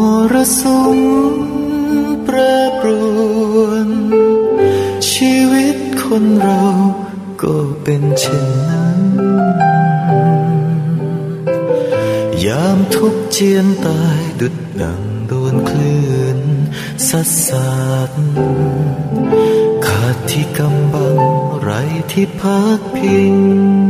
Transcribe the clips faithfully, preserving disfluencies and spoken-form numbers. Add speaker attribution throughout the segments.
Speaker 1: รสุมแปรปรวนชีวิตคนเราก็เป็นเช่นนั้นยามทุกข์เจียนตายดุจดังโดนคลื่นซัดสาดขาดที่กำบังไรที่พักพิง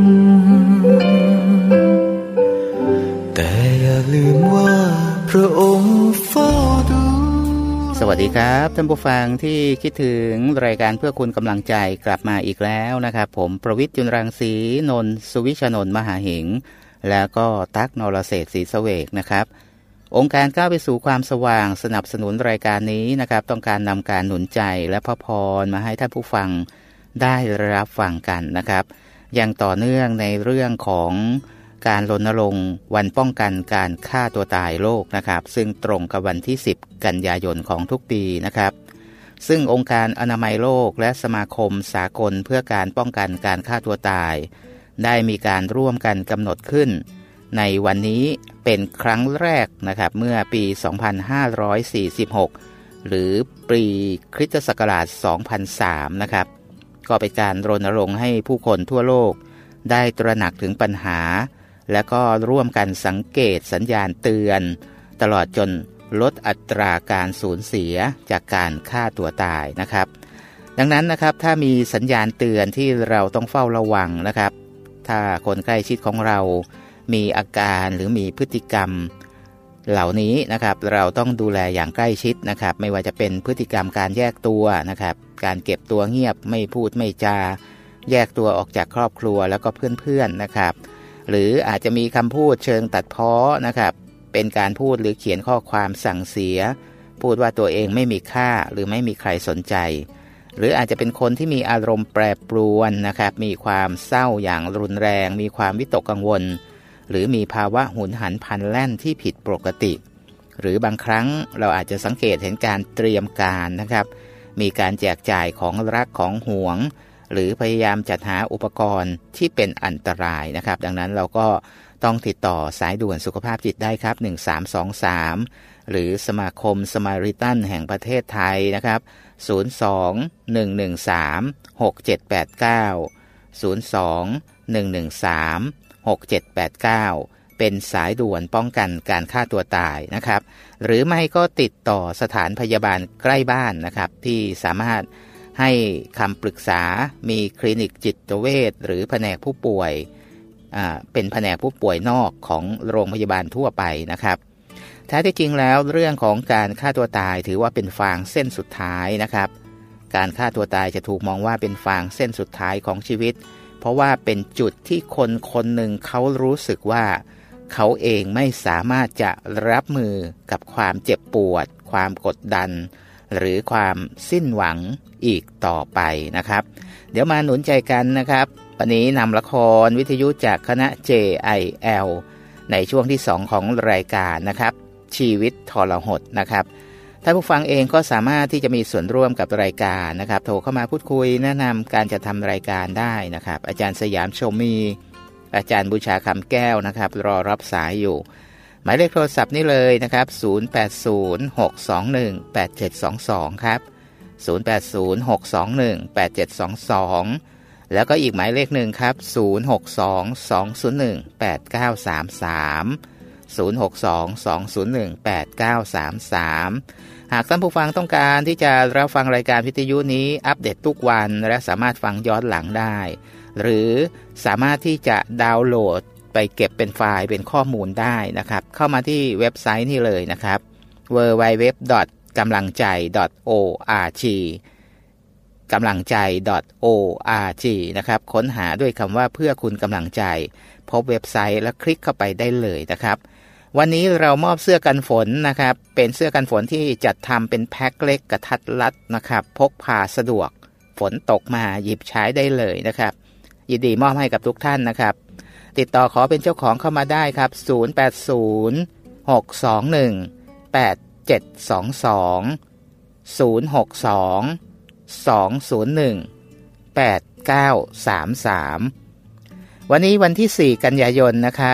Speaker 1: แต่อย่าลืมว่าพระองค์เฝ้าดู
Speaker 2: สวัสดีครับท่านผู้ฟังที่คิดถึงรายการเพื่อคุณกำลังใจกลับมาอีกแล้วนะครับผมประวิตร จุลรังสีนนท์สุวิชนนท์มหาเหงแล้วก็ตั๊กนรเศรษฐ์ศรีเสวกนะครับองค์การก้าวไปสู่ความสว่างสนับสนุนรายการนี้นะครับต้องการนำการหนุนใจและพระพรมาให้ท่านผู้ฟังได้รับฟังกันนะครับอย่างต่อเนื่องในเรื่องของการรณรงค์วันป้องกันการฆ่าตัวตายโลกนะครับซึ่งตรงกับวันที่สิบกันยายนของทุกปีนะครับซึ่งองค์การอนามัยโลกและสมาคมสากลเพื่อการป้องกันการฆ่าตัวตายได้มีการร่วมกันกำหนดขึ้นในวันนี้เป็นครั้งแรกนะครับเมื่อปีสองพันห้าร้อยสี่สิบหกหรือปีคริสตศักราชสองพันสามนะครับก็เป็นการรณรงค์ให้ผู้คนทั่วโลกได้ตระหนักถึงปัญหาและก็ร่วมกันสังเกตสัญญาณเตือนตลอดจนลดอัตราการสูญเสียจากการฆ่าตัวตายนะครับดังนั้นนะครับถ้ามีสัญญาณเตือนที่เราต้องเฝ้าระวังนะครับถ้าคนใกล้ชิดของเรามีอาการหรือมีพฤติกรรมเหล่านี้นะครับเราต้องดูแลอย่างใกล้ชิดนะครับไม่ว่าจะเป็นพฤติกรรมการแยกตัวนะครับการเก็บตัวเงียบไม่พูดไม่จาแยกตัวออกจากครอบครัวแล้วก็เพื่อนๆนะครับหรืออาจจะมีคำพูดเชิงตัดพ้อนะครับเป็นการพูดหรือเขียนข้อความสั่งเสียพูดว่าตัวเองไม่มีค่าหรือไม่มีใครสนใจหรืออาจจะเป็นคนที่มีอารมณ์แปรปรวนนะครับมีความเศร้าอย่างรุนแรงมีความวิตกกังวลหรือมีภาวะหุนหันพลันแล่นที่ผิดปกติหรือบางครั้งเราอาจจะสังเกตเห็นการเตรียมการนะครับมีการแจกจ่ายของรักของหวงหรือพยายามจัดหาอุปกรณ์ที่เป็นอันตรายนะครับดังนั้นเราก็ต้องติดต่อสายด่วนสุขภาพจิตได้ครับหนึ่งสามสองสามหรือสมาคมสมาริตันแห่งประเทศไทยนะครับศูนย์ สอง หนึ่ง หนึ่ง สาม หก เจ็ด แปด เก้า ศูนย์ สอง หนึ่ง หนึ่ง สาม หก เจ็ด แปด เก้าเป็นสายด่วนป้องกันการฆ่าตัวตายนะครับหรือไม่ก็ติดต่อสถานพยาบาลใกล้บ้านนะครับที่สามารถให้คำปรึกษามีคลินิกจิตเวชหรือแผนกผู้ป่วยอ่าเป็นแผนกผู้ป่วยนอกของโรงพยาบาลทั่วไปนะครับแท้ที่จริงแล้วเรื่องของการฆ่าตัวตายถือว่าเป็นฟางเส้นสุดท้ายนะครับการฆ่าตัวตายจะถูกมองว่าเป็นฟางเส้นสุดท้ายของชีวิตเพราะว่าเป็นจุดที่คนคนหนึ่งเขารู้สึกว่าเขาเองไม่สามารถจะรับมือกับความเจ็บปวดความกดดันหรือความสิ้นหวังอีกต่อไปนะครับเดี๋ยวมาหนุนใจกันนะครับวันนี้นำละครวิทยุจากคณะ เจ ไอ แอล ในช่วงที่สองของรายการนะครับชีวิตทรหดนะครับท่านผู้ฟังเองก็สามารถที่จะมีส่วนร่วมกับรายการนะครับโทรเข้ามาพูดคุยแนะนำการจะทำรายการได้นะครับอาจารย์สยามชมมีอาจารย์บูชาคำแก้วนะครับรอรับสายอยู่หมายเลขโทรศัพท์นี่เลยนะครับศูนย์ แปด ศูนย์ หก สอง หนึ่ง แปด เจ็ด สอง สองครับศูนย์ แปด ศูนย์ หก สอง หนึ่ง แปด เจ็ด สอง สองแล้วก็อีกหมายเลขหนึ่งครับศูนย์ หก สอง สอง ศูนย์ หนึ่ง แปด เก้า สาม สามศูนย์ หก สอง สอง ศูนย์ หนึ่ง แปด เก้า สาม สามหากท่านผู้ฟังต้องการที่จะรับฟังรายการวิทยุนี้อัปเดตทุกวันและสามารถฟังย้อนหลังได้หรือสามารถที่จะดาวน์โหลดไปเก็บเป็นไฟล์เป็นข้อมูลได้นะครับเข้ามาที่เว็บไซต์นี่เลยนะครับ ดับเบิลยู ดับเบิลยู ดับเบิลยู ดอท กำลังใจ ดอท โอ อาร์ จี กำลังใจ ดอท โอ อาร์ จี นะครับค้นหาด้วยคำว่าเพื่อคุณกำลังใจพบเว็บไซต์แล้วคลิกเข้าไปได้เลยนะครับวันนี้เรามอบเสื้อกันฝนนะครับเป็นเสื้อกันฝนที่จัดทำเป็นแพ็คเล็กกระทัดรัดนะครับพกพาสะดวกฝนตกมาหยิบใช้ได้เลยนะครับยินดีมอบให้กับทุกท่านนะครับติดต่อขอเป็นเจ้าของเข้ามาได้ครับศูนย์ แปด ศูนย์ หก สอง หนึ่ง แปด เจ็ด สอง สอง ศูนย์ หก สอง สอง ศูนย์ หนึ่ง แปด เก้า สาม สามวันนี้วันที่สี่กันยายนนะครับ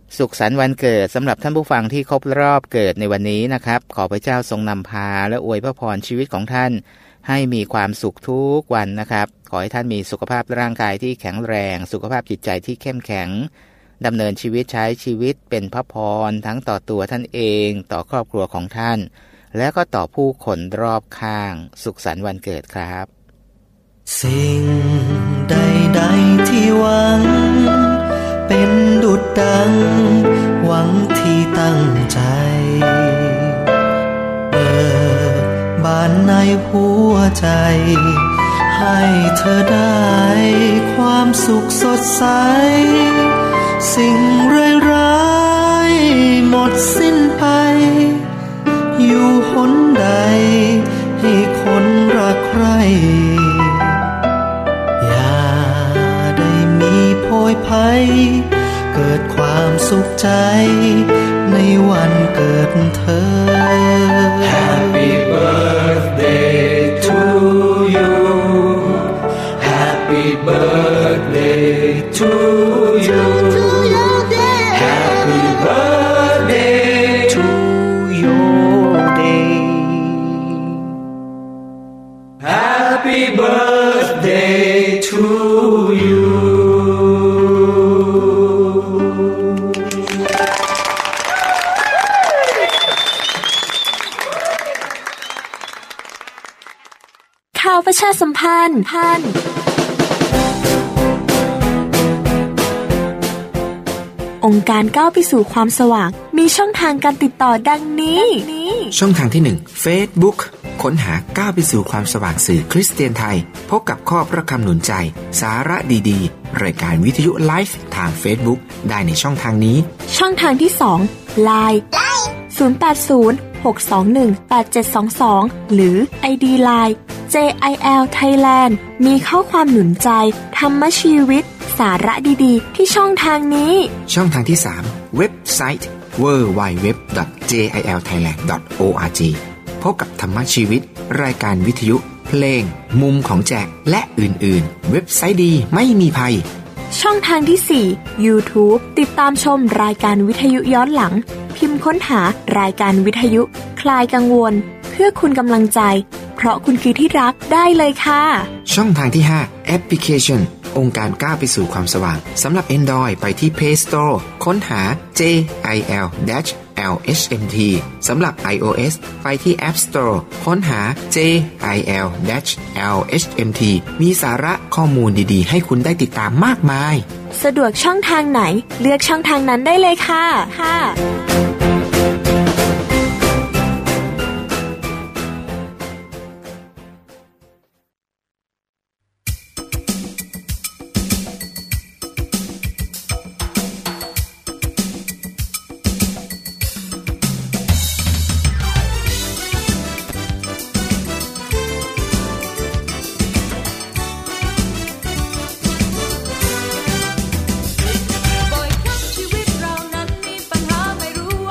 Speaker 2: สุขสันต์วันเกิดสำหรับท่านผู้ฟังที่ครบรอบเกิดในวันนี้นะครับขอพระเจ้าทรงนำพาและอวยพระพรชีวิตของท่านให้มีความสุขทุกวันนะครับขอให้ท่านมีสุขภาพร่างกายที่แข็งแรงสุขภาพจิตใจที่เข้มแข็งดำเนินชีวิตใช้ชีวิตเป็นพระพรทั้งต่อตัวท่านเองต่อครอบครัวของท่านและก็ต่อผู้คนรอบข้างสุขสันต์วันเกิดครับ
Speaker 1: สิ่งใดๆที่หวังเป็นดุจดังหวังที่ตั้งใจเปิดบานในหัวใจให้เธอได้ความสุขสดใสสิ่งร้ายๆหมดสิ้นไปอยู่หนใดให้คนรักใคร่อย่าได้มีโพยภัยเกิดความสุขใจในวันเกิดเธอ Happy birthday to you Happy birthday to you Happy birthday to your day Happy birthday to you
Speaker 3: ข่าวประชาสัมพันธ์พันองค์การก้าวไปสู่ความสว่างมีช่องทางการติดต่อดังนี้
Speaker 4: ช่องทางที่หนึ่ง Facebook ค้นหาก้าวไปสู่ความสว่างสื่อคริสเตียนไทยพบกับข้อพระคำหนุนใจสาระดีๆรายการวิทยุไลฟ์ทาง Facebook ได้ในช่องทางนี้
Speaker 3: ช่องทางที่สอง ไลน์ ศูนย์ แปด ศูนย์ หก สอง หนึ่ง แปด เจ็ด สอง สอง หรือ ไอ ดี ไลน์ เจ ไอ แอล Thailand มีข้อความหนุนใจธรรมชีวิตสาระดีๆที่ช่องทางนี้
Speaker 4: ช่องทางที่สามเว็บไซต์ ดับเบิลยู ดับเบิลยู ดับเบิลยู ดอท เจ ไอ แอล ไทยแลนด์ ดอท โอ อาร์ จี พบกับธรรมชีวิตรายการวิทยุเพลงมุมของแจกและอื่นๆเว็บไซต์ดีไม่มีภัย
Speaker 3: ช่องทางที่สี่ YouTube ติดตามชมรายการวิทยุย้อนหลังพิมพ์ค้นหารายการวิทยุคลายกังวลเพื่อคุณกำลังใจเพราะคุณคือที่รักได้เลยค่ะ
Speaker 4: ช่องทางที่ห้าแอปพลิเคชันองค์การก้าวไปสู่ความสว่างสำหรับ Android ไปที่ Play Store ค้นหา เจ ไอ แอล แอล เอช เอ็ม ที สำหรับ iOS ไปที่ App Store ค้นหา เจ ไอ แอล แอล เอช เอ็ม ที มีสาระข้อมูลดีๆให้คุณได้ติดตามมากมาย
Speaker 3: สะดวกช่องทางไหนเลือกช่องทางนั้นได้เลยค่ะค่ะ
Speaker 5: ชีวิตเรานั้นมีปัญหาไม่รู้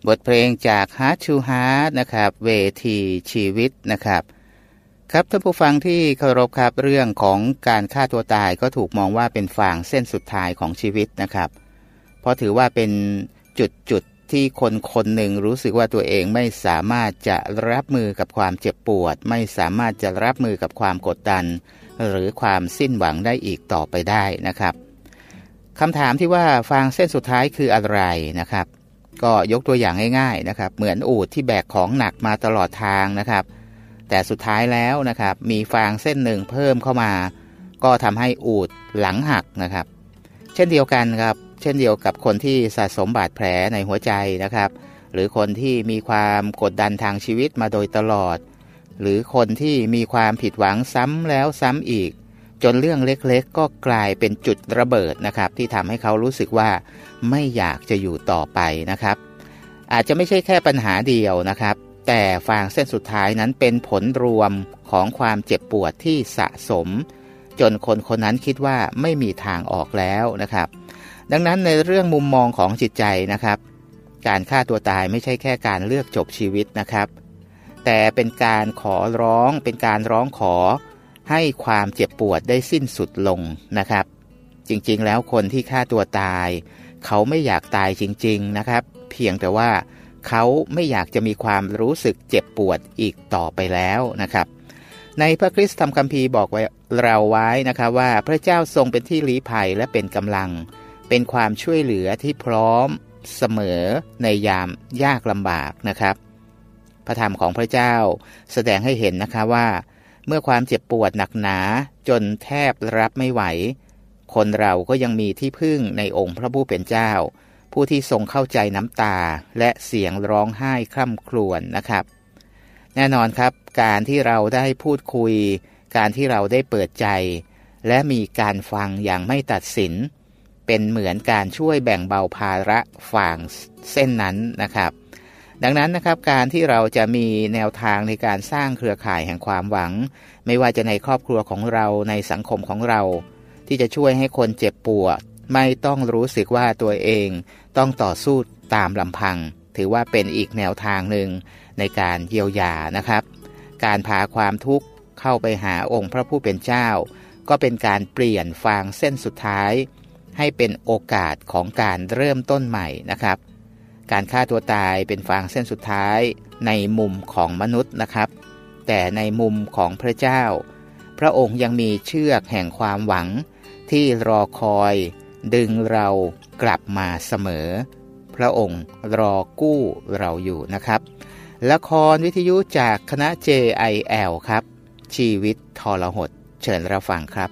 Speaker 2: บทเพลงจาก Heart to Heart นะครับเวทีชีวิตนะครับครับท่านผู้ฟังที่เคารพครับเรื่องของการฆ่าตัวตายก็ถูกมองว่าเป็นฟางเส้นสุดท้ายของชีวิตนะครับเพราะถือว่าเป็นจุดจุดที่คนคนหนึ่งรู้สึกว่าตัวเองไม่สามารถจะรับมือกับความเจ็บปวดไม่สามารถจะรับมือกับความกดดันหรือความสิ้นหวังได้อีกต่อไปได้นะครับคำถามที่ว่าฟางเส้นสุดท้ายคืออะไรนะครับก็ยกตัวอย่างง่ายๆนะครับเหมือนอูฐที่แบกของหนักมาตลอดทางนะครับแต่สุดท้ายแล้วนะครับมีฟางเส้นหนึ่งเพิ่มเข้ามาก็ทำให้อูฐหลังหักนะครับเช่นเดียวกันครับเช่นเดียวกับคนที่สะสมบาดแผลในหัวใจนะครับหรือคนที่มีความกดดันทางชีวิตมาโดยตลอดหรือคนที่มีความผิดหวังซ้ำแล้วซ้ำอีกจนเรื่องเล็กๆก็กลายเป็นจุดระเบิดนะครับที่ทำให้เขารู้สึกว่าไม่อยากจะอยู่ต่อไปนะครับอาจจะไม่ใช่แค่ปัญหาเดียวนะครับแต่ฟางเส้นสุดท้ายนั้นเป็นผลรวมของความเจ็บปวดที่สะสมจนคนคนนั้นคิดว่าไม่มีทางออกแล้วนะครับดังนั้นในเรื่องมุมมองของจิตใจนะครับการฆ่าตัวตายไม่ใช่แค่การเลือกจบชีวิตนะครับแต่เป็นการขอร้องเป็นการร้องขอให้ความเจ็บปวดได้สิ้นสุดลงนะครับจริงๆแล้วคนที่ฆ่าตัวตายเขาไม่อยากตายจริงๆนะครับเพียงแต่ว่าเขาไม่อยากจะมีความรู้สึกเจ็บปวดอีกต่อไปแล้วนะครับในพระคริสตธรรมคัมภีร์บอกไว้เราไว้นะครับว่าพระเจ้าทรงเป็นที่ลี้ภัยและเป็นกำลังเป็นความช่วยเหลือที่พร้อมเสมอในยามยากลำบากนะครับพระธรรมของพระเจ้าแสดงให้เห็นนะคะว่าเมื่อความเจ็บปวดหนักหนาจนแทบรับไม่ไหวคนเราก็ยังมีที่พึ่งในองค์พระผู้เป็นเจ้าผู้ที่ทรงเข้าใจน้ำตาและเสียงร้องไห้คร่ำครวญนะครับแน่นอนครับการที่เราได้พูดคุยการที่เราได้เปิดใจและมีการฟังอย่างไม่ตัดสินเป็นเหมือนการช่วยแบ่งเบาภาระฝ่างเส้นนั้นนะครับดังนั้นนะครับการที่เราจะมีแนวทางในการสร้างเครือข่ายแห่งความหวังไม่ว่าจะในครอบครัวของเราในสังคมของเราที่จะช่วยให้คนเจ็บปวดไม่ต้องรู้สึกว่าตัวเองต้องต่อสู้ตามลำพังถือว่าเป็นอีกแนวทางหนึ่งในการเยียวยานะครับการพาความทุกข์เข้าไปหาองค์พระผู้เป็นเจ้าก็เป็นการเปลี่ยนฟางเส้นสุดท้ายให้เป็นโอกาสของการเริ่มต้นใหม่นะครับการฆ่าตัวตายเป็นฟางเส้นสุดท้ายในมุมของมนุษย์นะครับแต่ในมุมของพระเจ้าพระองค์ยังมีเชือกแห่งความหวังที่รอคอยดึงเรากลับมาเสมอพระองค์รอกู้เราอยู่นะครับละครวิทยุจากคณะ เจ ไอ แอล ครับชีวิตทรหดเชิญรับฟังครับ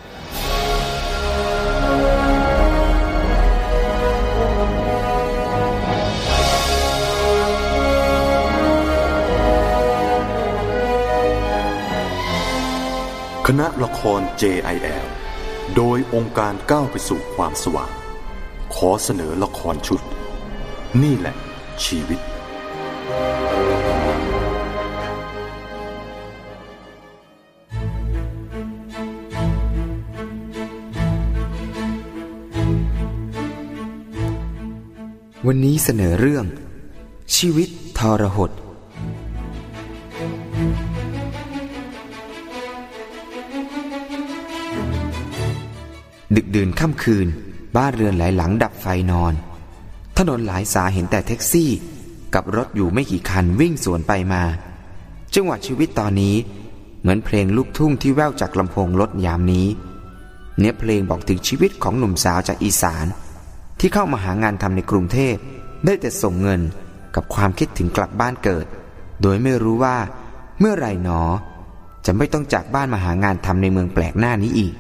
Speaker 5: คณะละคร เจ ไอ แอล โดยองค์การก้าวไปสู่ความสว่างขอเสนอละครชุดนี่แหละชีวิต
Speaker 4: วันนี้เสนอเรื่องชีวิตทรหดดึกดื่นค่ำคืนบ้านเรือนหลายหลังดับไฟนอนถนนหลายสายเห็นแต่แท็กซี่กับรถอยู่ไม่กี่คันวิ่งสวนไปมาจังหวะชีวิตตอนนี้เหมือนเพลงลูกทุ่งที่แว่วจากลำโพงรถยามนี้เนื้อเพลงบอกถึงชีวิตของหนุ่มสาวจากอีสานที่เข้ามาหางานทำในกรุงเทพได้แต่ส่งเงินกับความคิดถึงกลับบ้านเกิดโดยไม่รู้ว่าเมื่อไหร่หนอจะไม่ต้องจากบ้านมาหางานทำในเมืองแปลกหน้านี้อีก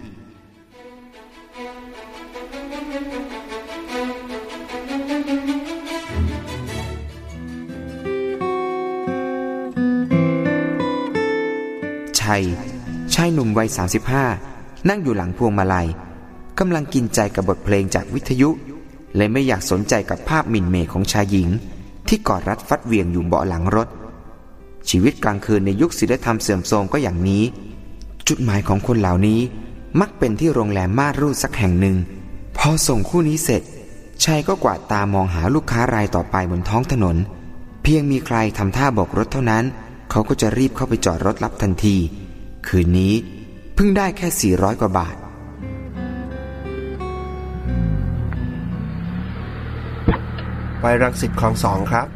Speaker 4: ชัยชายหนุ่มวัยสามสิบห้านั่งอยู่หลังพวงมาลัยกำลังกินใจกับบทเพลงจากวิทยุเลยไม่อยากสนใจกับภาพหมิ่นเหม่ของชายหญิงที่กอดรัดฟัดเหวี่ยงอยู่เบาะหลังรถชีวิตกลางคืนในยุคศีลธรรมเสื่อมโทรมก็อย่างนี้จุดหมายของคนเหล่านี้มักเป็นที่โรงแรมม่านรูดสักแห่งหนึ่งพอส่งคู่นี้เสร็จชัยก็กวาดตามองหาลูกค้ารายต่อไปบนท้องถนนเพียงมีใครทำท่าโบกรถเท่านั้นเขาก็จะรีบเข้าไปจอดรถรับทันทีคืนนี้เพิ่งได้แค่สี่ร้อยกว่าบาท
Speaker 6: ไปรังสิตคลองสองครับ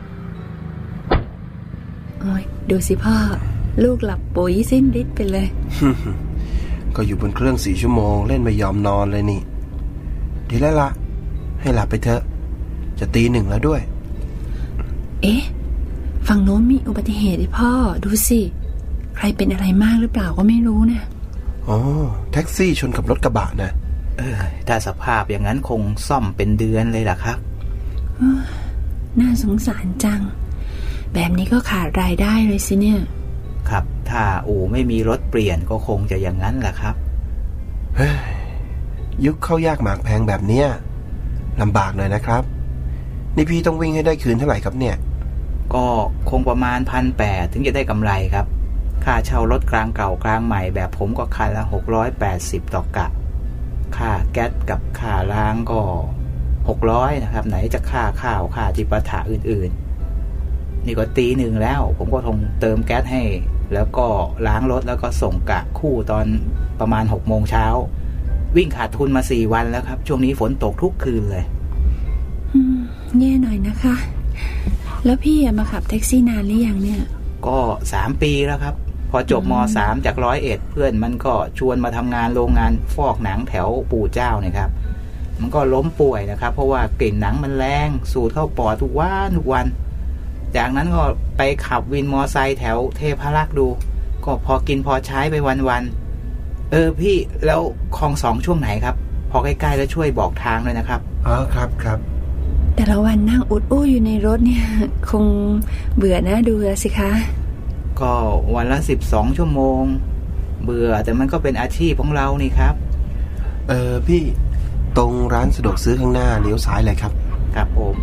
Speaker 7: โอ้ยดูสิพ่อลูกหลับปุ๋ยสิ้นฤทธิ์ไปเลย
Speaker 6: ก็อยู่บนเครื่องสี่ชั่วโมงเล่นไม่ยอมนอนเลยนี่ดีแล้วละให้หลับไปเถอะจะตีหนึ่งแล้วด้วย
Speaker 7: เอ๊ะฝั่งโน้นมีอุบัติเหตุดิพ่อดูสิใครเป็นอะไรมากหรือเปล่าก็ไม่รู้นะ
Speaker 6: อ๋อแท็กซี่ชนกับรถกระบะนะ
Speaker 2: เออถ้าสภาพอย่างนั้นคงซ่อมเป็นเดือนเลยล่ะครับ
Speaker 7: น่าสงสารจังแบบนี้ก็ขาดรายได้เลยสิเนี่ย
Speaker 2: ครับถ้าอู่ไม่มีรถเปลี่ยนก็คงจะอย่างนั้นแหละครับ
Speaker 6: เฮ้ยยุคเข้ายากหมากแพงแบบเนี้ยลำบากหน่อยนะครับนี่พี่ต้องวิ่งให้ได้คืนเท่าไหร่ครับเนี่ย
Speaker 2: ก็คงประมาณพันแปดถึงจะได้กำไรครับค่าเช่ารถกลางเก่ากลางใหม่แบบผมก็คันละหกร้อยแปดสิบต่อกะค่าแก๊สกับค่าล้างก็หกร้อยนะครับไหนจะค่าข้าวค่าจิปาถะอื่นๆนี่ก็ตีหนึ่งแล้วผมก็คงเติมแก๊สให้แล้วก็ล้างรถแล้วก็ส่งกะคู่ตอนประมาณหกโมงเช้าวิ่งขาดทุนมาสี่วันแล้วครับช่วงนี้ฝนตกทุกคืนเลย
Speaker 7: อืมแย่หน่อยนะคะแล้วพี่มาขับแท็กซี่นานหรือยังเนี่ย
Speaker 2: ก็สามปีแล้วครับพอจบม.สาม จากร้อยเอ็ดเพื่อนมันก็ชวนมาทำงานโรงงานฟอกหนังแถวปู่เจ้าเนี่ยครับมันก็ล้มป่วยนะครับเพราะว่ากลิ่นหนังมันแรงสูดเข้าปอดทุกวันทุกวันจากนั้นก็ไปขับวินมอไซค์แถวเทพารักษ์ดูก็พอกินพอใช้ไปวันๆเออพี่แล้วคลองสองช่วงไหนครับพอใกล้ๆแล้วช่วยบอกทางเลยนะครับ
Speaker 6: อ๋อครับครับ
Speaker 7: แต่ละวันนั่งอุดอู้อยู่ในรถเนี่ยคงเบื่อนะดูสิคะ
Speaker 2: ก็วันละสิบสองชั่วโมงเบื่อแต่มันก็เป็นอาชีพของเรานี่ครับ
Speaker 6: เออพี่ตรงร้านสะดวกซื้อข้างหน้าเลี้ยวซ้ายเลยครับ
Speaker 2: ครับผม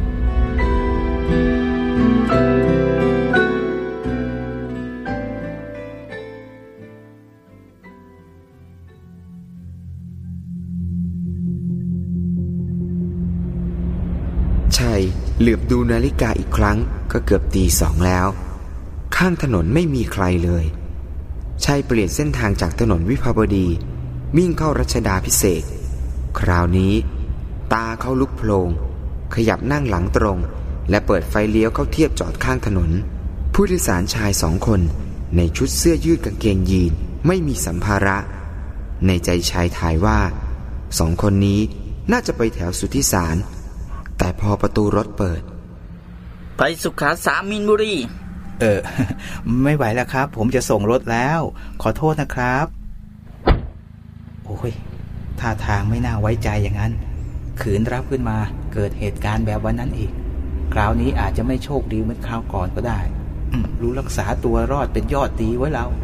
Speaker 4: ชัยเหลือบดูนาฬิกาอีกครั้งก็เกือบตีสองแล้วข้างถนนไม่มีใครเลยชัยเปลี่ยนเส้นทางจากถนนวิภาวดีวิ่งเข้ารัชดาภิเษกคราวนี้ตาเขาลุกโพลงขยับนั่งหลังตรงและเปิดไฟเลี้ยวเข้าเทียบจอดข้างถนนผู้โดยสารชายสองคนในชุดเสื้อยืดกางเกงยีนไม่มีสัมภาระในใจชายทายว่าสองคนนี้น่าจะไปแถวสุทธิสารแต่พอประตูรถเปิด
Speaker 8: ไปสุขาสามินบุรี
Speaker 2: เออไม่ไหวแล้วครับผมจะส่งรถแล้วขอโทษนะครับโอ้ยท่าทางไม่น่าไว้ใจอย่างนั้นขืนรับขึ้นมาเกิดเหตุการณ์แบบวันนั้นอีกคราวนี้อาจจะไม่โชคดีเหมือนคราวก่อนก็ได้รู้รักษาตัวรอดเป็นยอดดีไว้แล้ว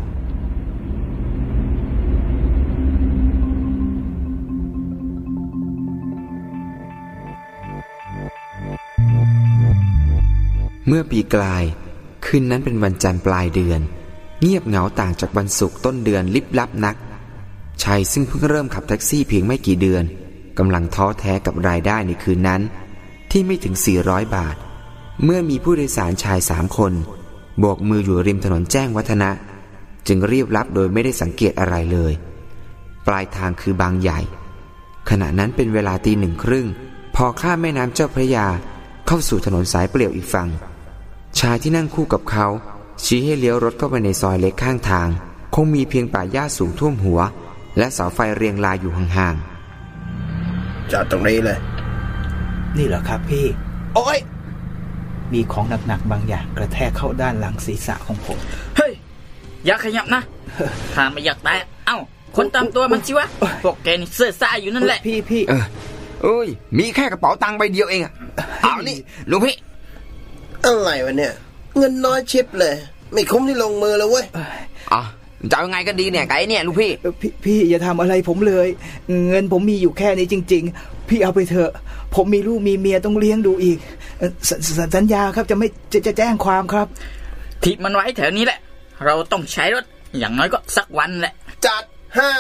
Speaker 4: เมื่อปีกลายคืนนั้นเป็นวันจันทร์ปลายเดือนเงียบเหงาต่างจากวันศุกร์ต้นเดือนลิบลับนักชัยซึ่งเพิ่งเริ่มขับแท็กซี่เพียงไม่กี่เดือนกำลังท้อแท้กับรายได้ในคืนนั้นที่ไม่ถึงสี่ร้อยบาทเมื่อมีผู้โดยสารชายสามคนโบกมืออยู่ริมถนนแจ้งวัฒนะจึงรีบรับโดยไม่ได้สังเกตอะไรเลยปลายทางคือบางใหญ่ขณะนั้นเป็นเวลาตีหนึ่งครึ่งพอข้ามแม่น้ำเจ้าพระยาเข้าสู่ถนนสายเปลี่ยวอีกฝั่งชายที่นั่งคู่กับเขาชี้ให้เลี้ยวรถเข้าไปในซอยเล็กข้างทางคงมีเพียงป่าหญ้าสูงท่วมหัวและเสาไฟเรียงรายอยู่ห่าง
Speaker 6: ๆจอดตรงนี้เลย
Speaker 2: นี่เหรอครับพี่โอ๊ยมีของหนักๆบางอย่างกระแทกเข้าด้านหลังศีรษะของผม
Speaker 8: เฮ้ยอย่าขยับนะถ้าไม่อยากตายเอ้าคนตามตัวมันสิวะพวกแกนี่เสื่อซ่าอยู่นั่นแหละ
Speaker 2: พี่พี่
Speaker 4: เออโอ้ยมีแค่กระเป๋าตังค์ใบเดียวเองอะเอานี่ลุงพี่
Speaker 6: อะไรวะเนี่ยเงินน้อยชิบเลยไม่คุ้มที่ลงมือเลยเว้ย
Speaker 4: อ๋อจะเอาไงกันดีเนี่ยไก่เนี่ยลูกพี่
Speaker 2: พี่พี่อย่าทำอะไรผมเลยเงินผมมีอยู่แค่นี้จริงๆพี่เอาไปเถอะผมมีลูกมีเมียต้องเลี้ยงดูอีกสัญญาครับจะไม่จะจะแจ้งความครับ
Speaker 8: ทิปมันไว้แถวนี้แหละเราต้องใช้รถอย่างน้อยก็สักวันแหละ
Speaker 6: จัดให้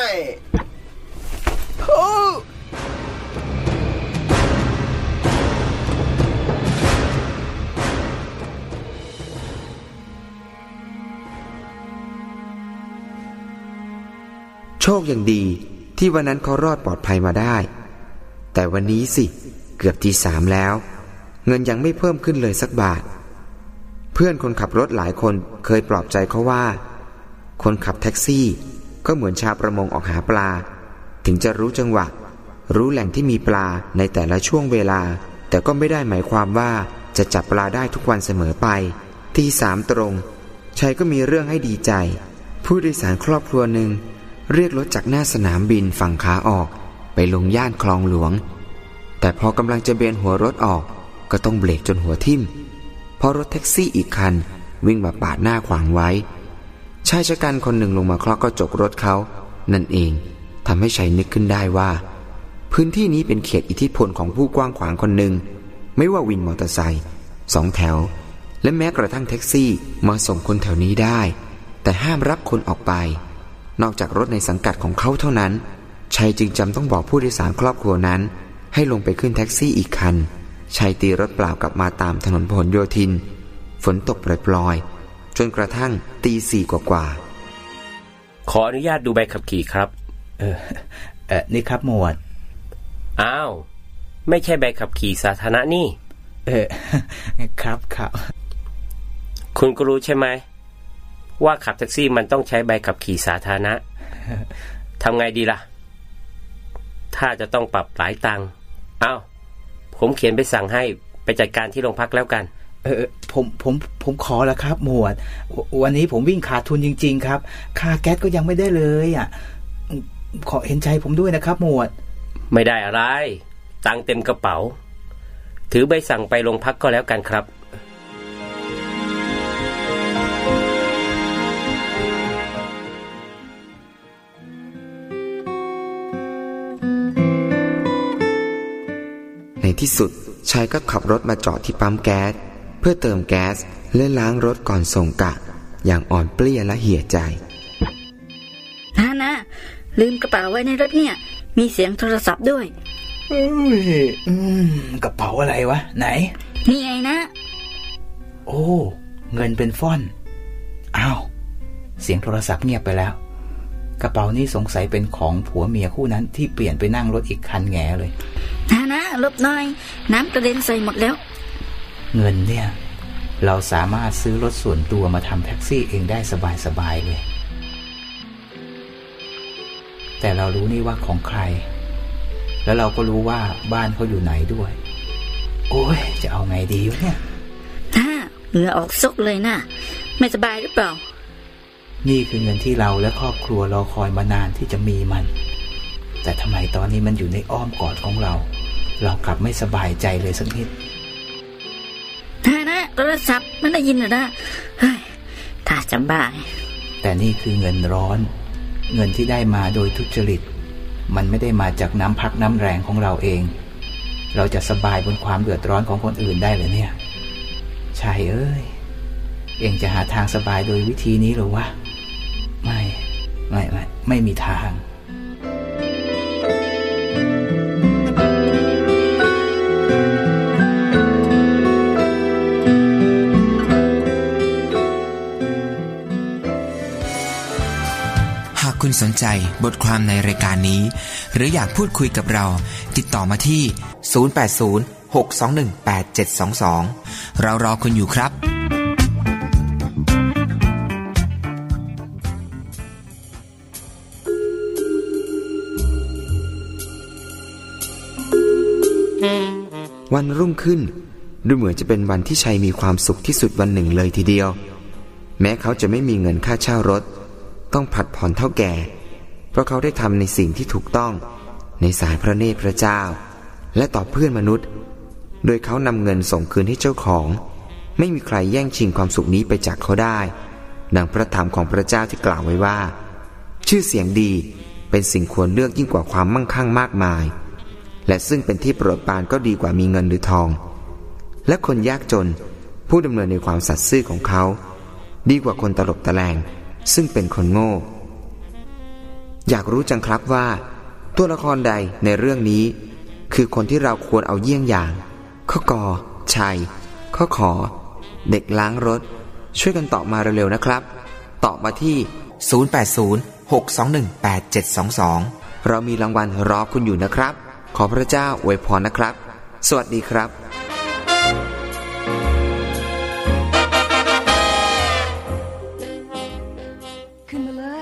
Speaker 4: โชคยังดีที่วันนั้นเขารอดปลอดภัยมาได้แต่วันนี้สิเกือบตีสามแล้วเงินยังไม่เพิ่มขึ้นเลยสักบาทเพื่อนคนขับรถหลายคนเคยปลอบใจเขาว่าคนขับแท็กซี่ก็เหมือนชาวประมงออกหาปลาถึงจะรู้จังหวะรู้แหล่งที่มีปลาในแต่ละช่วงเวลาแต่ก็ไม่ได้หมายความว่าจะจับปลาได้ทุกวันเสมอไปตีสามตรงชัยก็มีเรื่องให้ดีใจผู้โดยสารครอบครัวหนึ่งเรียกรถจากหน้าสนามบินฝั่งขาออกไปลงย่านคลองหลวงแต่พอกำลังจะเบนหัวรถออกก็ต้องเบรกจนหัวทิ่มเพราะรถแท็กซี่อีกคันวิ่งมาปาดหน้าขวางไว้ชายชะกันคนหนึ่งลงมาเคาะกระจกรถเขานั่นเองทำให้ชัยนึกขึ้นได้ว่าพื้นที่นี้เป็นเขตอิทธิพลของผู้กว้างขวางคนหนึ่งไม่ว่าวินมอเตอร์ไซค์สองแถวและแม้กระทั่งแท็กซี่มาส่งคนแถวนี้ได้แต่ห้ามรับคนออกไปนอกจากรถในสังกัดของเขาเท่านั้นชัยจึงจำต้องบอกผู้โดยสารครอบครัวนั้นให้ลงไปขึ้นแท็กซี่อีกคันชัยตีรถเปล่ากลับมาตามถนนพหลโยธินฝนตกปรอยๆจนกระทั่งตีสี่กว่า
Speaker 9: ๆขออนุญาตดูใบขับขี่ครับ
Speaker 2: เออเออนี่ครับหมวด
Speaker 9: อ้าวไม่ใช่ใบขับขี่สาธารณะนี่
Speaker 2: เออครับครับ
Speaker 9: คุณก็รู้ใช่ไหมว่าขับแท็กซี่มันต้องใช้ใบขับขี่สาธารณะทำไงดีล่ะถ้าจะต้องปรับหลายตังค์อ้าวผมเขียนไปสั่งให้ไปจัดการที่โรงพักแล้วกัน
Speaker 2: เออผมผมผมขอแล้วครับหมวดวันนี้ผมวิ่งขาดทุนจริงๆครับค่าแก๊สก็ยังไม่ได้เลยอ่ะขอเห็นใจผมด้วยนะครับหมวด
Speaker 9: ไม่ได้อะไรตังค์เต็มกระเป๋าถือใบสั่งไปโรงพักก็แล้วกันครับ
Speaker 4: ในที่สุดชายก็ขับรถมาจอดที่ปั๊มแก๊สเพื่อเติมแก๊สและล้างรถก่อนส่งกะอย่างอ่อนเปลี้ยและเหี่ยใจ
Speaker 10: นะนะลืมกระเป๋าไว้ในรถเนี่ยมีเสียงโทรศัพท์ด้วย
Speaker 2: อืมกระเป๋าอะไรวะไหน
Speaker 10: นี่ไงนะ
Speaker 2: โอ้เงินเป็นฟ่อนอ้าวเสียงโทรศัพท์เงียบไปแล้วกระเป๋านี้สงสัยเป็นของผัวเมียคู่นั้นที่เปลี่ยนไปนั่งรถอีกคันแง่เลย
Speaker 10: นะนะลบหน่อยน้ำกระเด็นใส่หมดแล้ว
Speaker 2: เงินเนี่ยเราสามารถซื้อรถส่วนตัวมาทำแท็กซี่เองได้สบายๆเลยแต่เรารู้นี่ว่าของใครแล้วเราก็รู้ว่าบ้านเขาอยู่ไหนด้วยโอ้ยจะเอาไงดีวะเนี่ย
Speaker 10: ถ้าเหงื่อออกซกเลยนะไม่สบายหรือเปล่า
Speaker 2: นี่คือเงินที่เราและครอบครัวรอคอยมานานที่จะมีมันแต่ทำไมตอนนี้มันอยู่ในอ้อมกอดของเราเรากลับไม่สบายใจเลยสักนิด
Speaker 10: ถ้านะโทรศัพท์มันได้ยินเหรอนะเฮ้ยถ้าจำบ้า
Speaker 2: แต่นี่คือเงินร้อนเงินที่ได้มาโดยทุจริตมันไม่ได้มาจากน้ำพักน้ำแรงของเราเองเราจะสบายบนความเดือดร้อนของคนอื่นได้เหรอเนี่ยชายเอ้ยเองจะหาทางสบายโดยวิธีนี้หรือวะไม่ไม่ไม่ไม่มีทาง
Speaker 4: หากคุณสนใจบทความในรายการนี้หรืออยากพูดคุยกับเราติดต่อมาที่ศูนย์ แปด ศูนย์ หก สอง หนึ่ง แปด เจ็ด สอง สองเรารอคุณอยู่ครับวันรุ่งขึ้นดูเหมือนจะเป็นวันที่ชัยมีความสุขที่สุดวันหนึ่งเลยทีเดียวแม้เขาจะไม่มีเงินค่าเช่ารถต้องผัดผ่อนเท่าแก่เพราะเขาได้ทำในสิ่งที่ถูกต้องในสายพระเนตรพระเจ้าและต่อเพื่อนมนุษย์โดยเขานำเงินส่งคืนให้เจ้าของไม่มีใครแย่งชิงความสุขนี้ไปจากเขาได้ดังพระธรรมของพระเจ้าที่กล่าวไว้ว่าชื่อเสียงดีเป็นสิ่งควรเลือกยิ่งกว่าความมั่งคั่งมากมายและซึ่งเป็นที่โปรดปรานก็ดีกว่ามีเงินหรือทองและคนยากจนผู้ดำเนินในความสัตย์ซื่อของเขาดีกว่าคนตลบตะแลงซึ่งเป็นคนโง่อยากรู้จังครับว่าตัวละครใดในเรื่องนี้คือคนที่เราควรเอาเยี่ยงอย่างข้อกอชัยข้อขอเด็กล้างรถช่วยกันตอบมาเร็วๆนะครับตอบมาที่ศูนย์ แปด ศูนย์หก สอง หนึ่ง แปด เจ็ด สอง สองเรามีรางวัลรอคุณอยู่นะครับขอพระเจ้าอวยพรนะครับสวัสดีครับ
Speaker 11: ขึ้นมาเลย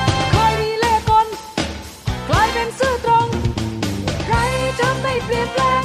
Speaker 12: เปลี่ยนแปลง